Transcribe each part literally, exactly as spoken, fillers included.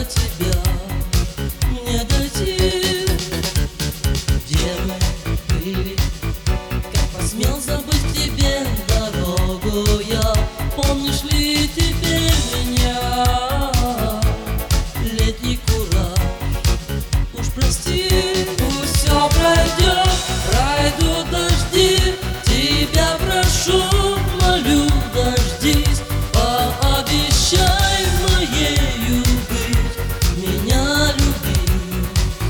до тебя не дойти. Где мы были, как посмел забыть тебе дорогу я? Помнишь ли теперь меня? Летний кураж, уж прости, пусть все пройдет, пройдут дожди. Тебя прошу, молю, дождись, пообещай моею быть, меня любить.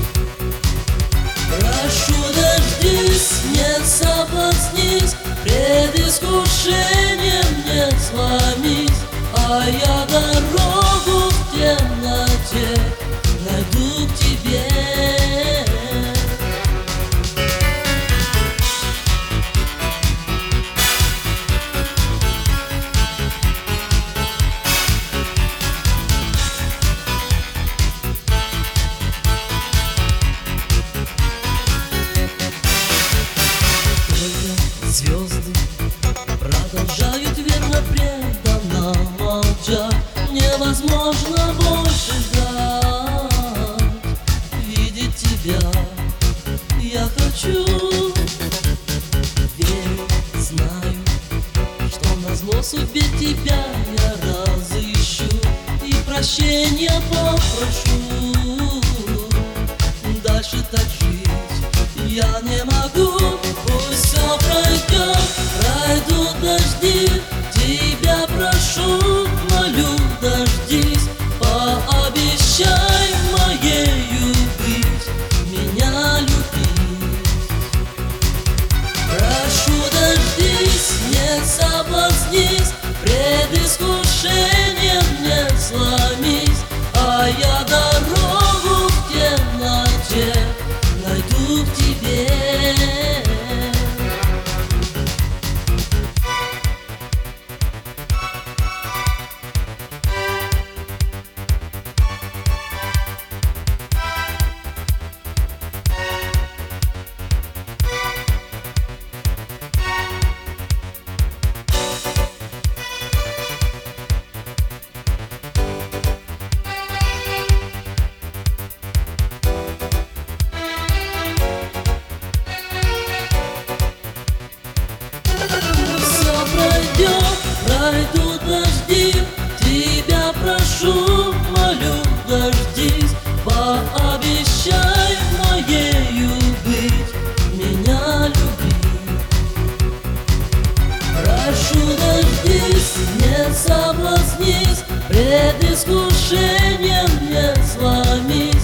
Прошу, дождись, не соблазнись, пред искушением не сломись, а я дорогу в темноте найду к тебе. Звезды продолжают верно преданно молчать. Невозможно больше ждать, видеть тебя я хочу. Верю, знаю, что назло судьбе тебя я разыщу и прощения попрошу. Дальше так жить я не могу. Пусть все пройдет, пройдут дожди. Тебя прошу, молю, дождись, пообещай моею быть, меня любить. Прошу, дождись, не соблазнись, пред искушением не сломись, а я дорогу в темноте найду к тебе. Пройдут дожди, тебя прошу, молю, дождись, пообещай моею быть, меня любить. Прошу, дождись, не соблазнись, пред искушением не сломись,